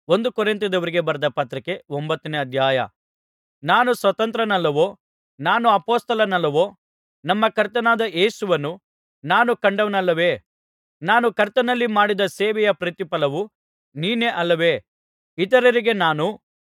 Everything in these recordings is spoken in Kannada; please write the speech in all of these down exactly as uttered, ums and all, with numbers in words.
ಒಂದು ಕೊರಿಂಥದವರಿಗೆ ಬರೆದ ಪತ್ರಿಕೆ ಒಂಬತ್ತನೇ ಅಧ್ಯಾಯ. ನಾನು ಸ್ವತಂತ್ರನಲ್ಲವೋ, ನಾನು ಅಪೊಸ್ತಲನಲ್ಲವೋ, ನಮ್ಮ ಕರ್ತನಾದ ಯೇಸುವನ್ನು ನಾನು ಕಂಡವನಲ್ಲವೇ? ನಾನು ಕರ್ತನಲ್ಲಿ ಮಾಡಿದ ಸೇವೆಯ ಪ್ರತಿಫಲವು ನೀನೇ ಅಲ್ಲವೇ? ಇತರರಿಗೆ ನಾನು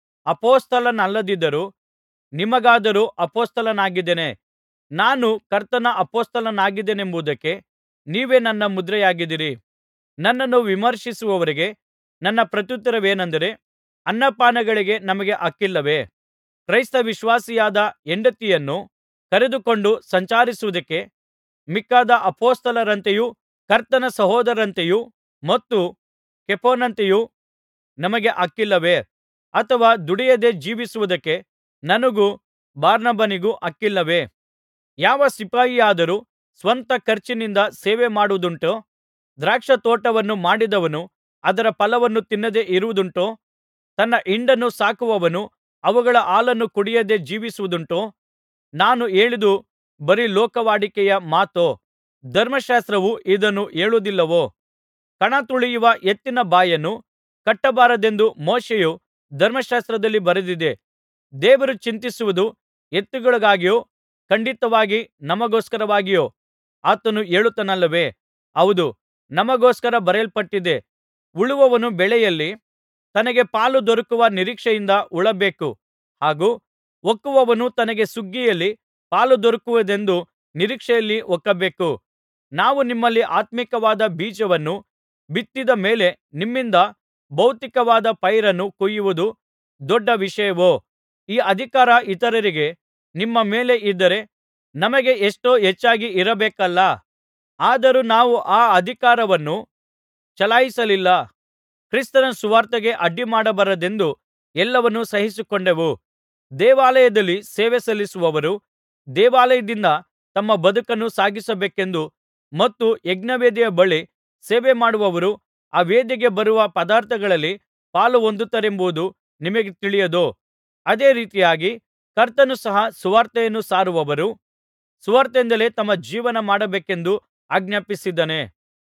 ಅಪೊಸ್ತಲನಲ್ಲದಿದ್ದರೂ ನಿಮಗಾದರೂ ಅಪೊಸ್ತಲನಾಗಿದ್ದೇನೆ. ನಾನು ಕರ್ತನ ಅಪೊಸ್ತಲನಾಗಿದ್ದೇನೆಂಬುದಕ್ಕೆ ನೀವೇ ನನ್ನ ಮುದ್ರೆಯಾಗಿದ್ದೀರಿ. ನನ್ನನ್ನು ವಿಮರ್ಶಿಸುವವರಿಗೆ ನನ್ನ ಪ್ರತ್ಯುತ್ತರವೇನೆಂದರೆ, ಅನ್ನಪಾನಗಳಿಗೆ ನಮಗೆ ಹಕ್ಕಿಲ್ಲವೇ? ಕ್ರೈಸ್ತ ವಿಶ್ವಾಸಿಯಾದ ಹೆಂಡತಿಯನ್ನು ಕರೆದುಕೊಂಡು ಸಂಚರಿಸುವುದಕ್ಕೆ ಮಿಕ್ಕಾದ ಅಪೊಸ್ತಲರಂತೆಯೂ ಕರ್ತನ ಸಹೋದರರಂತೆಯೂ ಮತ್ತು ಕೇಫನಂತೆಯೂ ನಮಗೆ ಹಕ್ಕಿಲ್ಲವೇ? ಅಥವಾ ದುಡಿಯದೆ ಜೀವಿಸುವುದಕ್ಕೆ ನನಗೂ ಬಾರ್ನಬನಿಗೂ ಹಕ್ಕಿಲ್ಲವೇ? ಯಾವ ಸಿಪಾಯಿಯಾದರೂ ಸ್ವಂತ ಖರ್ಚಿನಿಂದ ಸೇವೆ ಮಾಡುವುದುಂಟೋ? ದ್ರಾಕ್ಷಾತೋಟವನ್ನು ಮಾಡಿದವನು ಅದರ ಫಲವನ್ನು ತಿನ್ನದೆ ಇರುವುದುಂಟೋ? ತನ್ನ ಹಿಂಡನ್ನು ಸಾಕುವವನು ಅವುಗಳ ಹಾಲನ್ನು ಕುಡಿಯದೆ ಜೀವಿಸುವುದುಂಟೋ? ನಾನು ಹೇಳಿದ್ದು ಬರೀ ಲೋಕವಾಡಿಕೆಯ ಮಾತೋ? ಧರ್ಮಶಾಸ್ತ್ರವು ಇದನ್ನು ಹೇಳುವುದಿಲ್ಲವೋ? ಕಣ ತುಳಿಯುವ ಎತ್ತಿನ ಬಾಯನ್ನು ಕಟ್ಟಬಾರದೆಂದು ಮೋಶೆಯು ಧರ್ಮಶಾಸ್ತ್ರದಲ್ಲಿ ಬರೆದಿದೆ. ದೇವರು ಚಿಂತಿಸುವುದು ಎತ್ತುಗಳಿಗಾಗಿಯೋ, ಖಂಡಿತವಾಗಿ ನಮಗೋಸ್ಕರವಾಗಿಯೋ? ಆತನು ಹೇಳುತ್ತಾನಲ್ಲವೇ? ಹೌದು, ನಮಗೋಸ್ಕರ ಬರೆಯಲ್ಪಟ್ಟಿದೆ. ಉಳುವವನು ಬೆಳೆಯಲ್ಲಿ ತನಗೆ ಪಾಲು ದೊರಕುವ ನಿರೀಕ್ಷೆಯಿಂದ ಉಳಬೇಕು ಹಾಗೂ ಒಕ್ಕುವವನು ತನಗೆ ಸುಗ್ಗಿಯಲ್ಲಿ ಪಾಲು ದೊರಕುವುದೆಂದು ನಿರೀಕ್ಷೆಯಲ್ಲಿ ಒಕ್ಕಬೇಕು. ನಾವು ನಿಮ್ಮಲ್ಲಿ ಆತ್ಮೀಕವಾದ ಬೀಜವನ್ನು ಬಿತ್ತಿದ ಮೇಲೆ ನಿಮ್ಮಿಂದ ಭೌತಿಕವಾದ ಪೈರನ್ನು ಕೊಯ್ಯುವುದು ದೊಡ್ಡ ವಿಷಯವೋ? ಈ ಅಧಿಕಾರ ಇತರರಿಗೆ ನಿಮ್ಮ ಮೇಲೆ ಇದ್ದರೆ ನಮಗೆ ಎಷ್ಟೋ ಹೆಚ್ಚಾಗಿ ಇರಬೇಕಲ್ಲಾ? ಆದರೂ ನಾವು ಆ ಅಧಿಕಾರವನ್ನು ಚಲಾಯಿಸಲಿಲ್ಲ. ಕ್ರಿಸ್ತನ ಸುವಾರ್ತೆಗೆ ಅಡ್ಡಿಮಾಡಬಾರದೆಂದು ಎಲ್ಲವನ್ನೂ ಸಹಿಸಿಕೊಂಡೆವು. ದೇವಾಲಯದಲ್ಲಿ ಸೇವೆ ಸಲ್ಲಿಸುವವರು ದೇವಾಲಯದಿಂದ ತಮ್ಮ ಬದುಕನ್ನು ಸಾಗಿಸಬೇಕೆಂದು ಮತ್ತು ಯಜ್ಞವೇದಿಯ ಬಳಿ ಸೇವೆಮಾಡುವವರು ಆ ವೇದಿಗೆ ಬರುವ ಪದಾರ್ಥಗಳಲ್ಲಿ ಪಾಲು ಹೊಂದುತ್ತಾರೆಂಬುದು ನಿಮಗೆ ತಿಳಿಯದೋ? ಅದೇ ರೀತಿಯಾಗಿ ಕರ್ತನು ಸಹ ಸುವಾರ್ತೆಯನ್ನು ಸಾರುವವರು ಸುವಾರ್ತೆಯಿಂದಲೇ ತಮ್ಮ ಜೀವನ ಮಾಡಬೇಕೆಂದು ಆಜ್ಞಾಪಿಸಿದ್ದಾನೆ.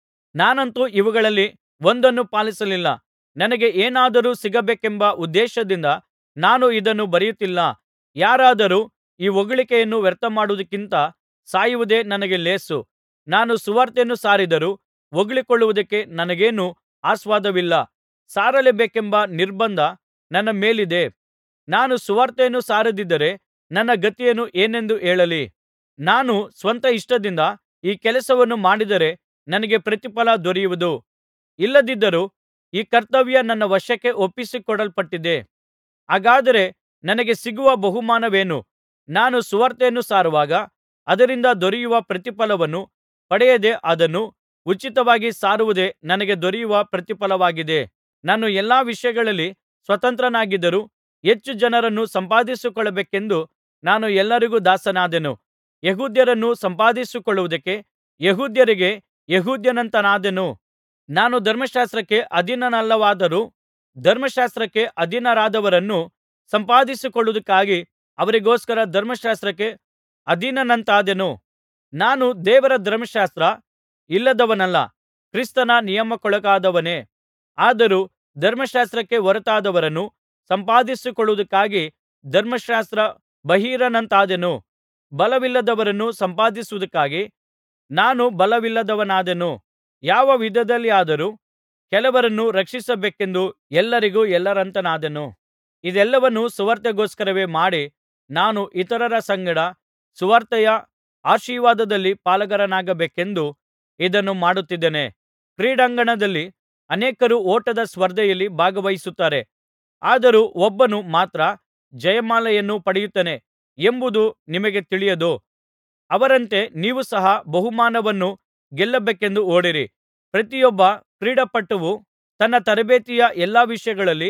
ನಾನಂತೂ ಇವುಗಳಲ್ಲಿ ಒಂದನ್ನೂ ಪಾಲಿಸಲಿಲ್ಲ. ನನಗೆ ಏನಾದರೂ ಸಿಗಬೇಕೆಂಬ ಉದ್ದೇಶದಿಂದ ನಾನು ಇದನ್ನು ಬರೆಯುತ್ತಿಲ್ಲ. ಯಾರಾದರೂ ಈ ಹೊಗಳಿಕೆಯನ್ನು ವ್ಯರ್ಥಮಾಡುವುದಕ್ಕಿಂತ ಸಾಯುವುದೇ ನನಗೆ ಲೇಸು. ನಾನು ಸುವಾರ್ತೆಯನ್ನು ಸಾರಿದರೂ ಹೊಗಳಿಕೊಳ್ಳುವುದಕ್ಕೆ ನನಗೇನೂ ಆಸ್ಪದವಿಲ್ಲ. ಸಾರಲೇಬೇಕೆಂಬ ನಿರ್ಬಂಧ ನನ್ನ ಮೇಲಿದೆ. ನಾನು ಸುವಾರ್ತೆಯನ್ನು ಸಾರದಿದ್ದರೆ ನನ್ನ ಗತಿಯನ್ನು ಏನೆಂದು ಹೇಳಲಿ? ನಾನು ಸ್ವಂತ ಇಷ್ಟದಿಂದ ಈ ಕೆಲಸವನ್ನು ಮಾಡಿದರೆ ನನಗೆ ಪ್ರತಿಫಲ ದೊರೆಯುವುದು. ಇಲ್ಲದಿದ್ದರೂ ಈ ಕರ್ತವ್ಯ ನನ್ನ ವಶಕ್ಕೆ ಒಪ್ಪಿಸಿಕೊಡಲ್ಪಟ್ಟಿದೆ. ಹಾಗಾದರೆ ನನಗೆ ಸಿಗುವ ಬಹುಮಾನವೇನು? ನಾನು ಸುವಾರ್ತೆಯನ್ನು ಸಾರುವಾಗ ಅದರಿಂದ ದೊರೆಯುವ ಪ್ರತಿಫಲವನ್ನು ಪಡೆಯದೆ ಅದನ್ನು ಉಚಿತವಾಗಿ ಸಾರುವುದೇ ನನಗೆ ದೊರೆಯುವ ಪ್ರತಿಫಲವಾಗಿದೆ. ನಾನು ಎಲ್ಲಾ ವಿಷಯಗಳಲ್ಲಿ ಸ್ವತಂತ್ರನಾಗಿದ್ದರೂ ಹೆಚ್ಚು ಜನರನ್ನು ಸಂಪಾದಿಸಿಕೊಳ್ಳಬೇಕೆಂದು ನಾನು ಎಲ್ಲರಿಗೂ ದಾಸನಾದೆನು. ಯೆಹೂದ್ಯರನ್ನು ಸಂಪಾದಿಸಿಕೊಳ್ಳುವುದಕ್ಕೆ ಯೆಹೂದ್ಯರಿಗೆ ಯೆಹೂದ್ಯನಂತಾದೆನು. ನಾನು ಧರ್ಮಶಾಸ್ತ್ರಕ್ಕೆ ಅಧೀನನಲ್ಲದವರಾದರೂ ಧರ್ಮಶಾಸ್ತ್ರಕ್ಕೆ ಅಧೀನರಾದವರನ್ನು ಸಂಪಾದಿಸಿಕೊಳ್ಳುವುದಕ್ಕಾಗಿ ಅವರಿಗೋಸ್ಕರ ಧರ್ಮಶಾಸ್ತ್ರಕ್ಕೆ ಅಧೀನನಂತಾದೆನು. ನಾನು ದೇವರ ಧರ್ಮಶಾಸ್ತ್ರ ಇಲ್ಲದವನಲ್ಲ, ಕ್ರಿಸ್ತನ ನಿಯಮಕ್ಕೊಳಗಾದವನೇ. ಆದರೂ ಧರ್ಮಶಾಸ್ತ್ರಕ್ಕೆ ಹೊರತಾದವರನ್ನು ಸಂಪಾದಿಸಿಕೊಳ್ಳುವುದಕ್ಕಾಗಿ ಧರ್ಮಶಾಸ್ತ್ರ ಬಾಹಿರನಂತಾದೆನು. ಬಲವಿಲ್ಲದವರನ್ನು ಸಂಪಾದಿಸುವುದಕ್ಕಾಗಿ ನಾನು ಬಲವಿಲ್ಲದವನಾದೆನು. ಯಾವ ವಿಧದಲ್ಲಿಯಾದರೂ ಕೆಲವರನ್ನು ರಕ್ಷಿಸಬೇಕೆಂದು ಎಲ್ಲರಿಗೂ ಎಲ್ಲರಂತಾದೆನು. ಇದೆಲ್ಲವನ್ನೂ ಸುವಾರ್ತೆಗೋಸ್ಕರವೇ ಮಾಡಿ ನಾನು ಇತರರ ಸಂಗಡ ಸುವಾರ್ತೆಯ ಆಶೀರ್ವಾದದಲ್ಲಿ ಪಾಲುಗಾರನಾಗಬೇಕೆಂದು ಇದನ್ನು ಮಾಡುತ್ತಿದ್ದೇನೆ. ಕ್ರೀಡಾಂಗಣದಲ್ಲಿ ಅನೇಕರು ಓಟದ ಸ್ಪರ್ಧೆಯಲ್ಲಿ ಭಾಗವಹಿಸುತ್ತಾರೆ. ಆದರೂ ಒಬ್ಬನು ಮಾತ್ರ ಜಯಮಾಲೆಯನ್ನು ಪಡೆಯುತ್ತಾನೆ ಎಂಬುದು ನಿಮಗೆ ತಿಳಿಯದೋ? ಅವರಂತೆ ನೀವು ಸಹ ಬಹುಮಾನವನ್ನು ಗೆಲ್ಲಬೇಕೆಂದು ಓಡಿರಿ. ಪ್ರತಿಯೊಬ್ಬ ಕ್ರೀಡಾಪಟುವು ತನ್ನ ತರಬೇತಿಯ ಎಲ್ಲಾ ವಿಷಯಗಳಲ್ಲಿ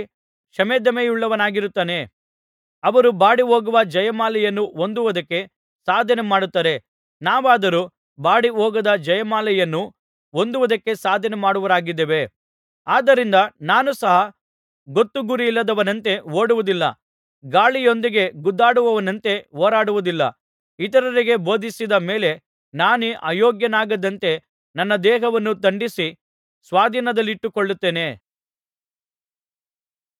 ಶಮೆದಮೆಯುಳ್ಳವನಾಗಿರುತ್ತಾನೆ. ಅವರು ಬಾಡಿಹೋಗುವ ಜಯಮಾಲೆಯನ್ನು ಹೊಂದುವುದಕ್ಕೆ ಸಾಧನೆ ಮಾಡುತ್ತಾರೆ. ನಾವಾದರೋ ಬಾಡಿಹೋಗದ ಜಯಮಾಲೆಯನ್ನು ಹೊಂದುವುದಕ್ಕೆ ಸಾಧನೆ ಮಾಡುವವರಾಗಿದ್ದೇವೆ. ಆದ್ದರಿಂದ ನಾನು ಸಹ ಗೊತ್ತುಗುರಿಯಿಲ್ಲದವನಂತೆ ಓಡುವುದಿಲ್ಲ, ಗಾಳಿಯೊಂದಿಗೆ ಗುದ್ದಾಡುವವನಂತೆ ಹೋರಾಡುವುದಿಲ್ಲ. ಇತರರಿಗೆ ಬೋಧಿಸಿದ ಮೇಲೆ ನಾನೇ ಅಯೋಗ್ಯನಾಗದಂತೆ ನನ್ನ ದೇಹವನ್ನು ದಂಡಿಸಿ ಸ್ವಾಧೀನದಲ್ಲಿಟ್ಟುಕೊಳ್ಳುತ್ತೇನೆ.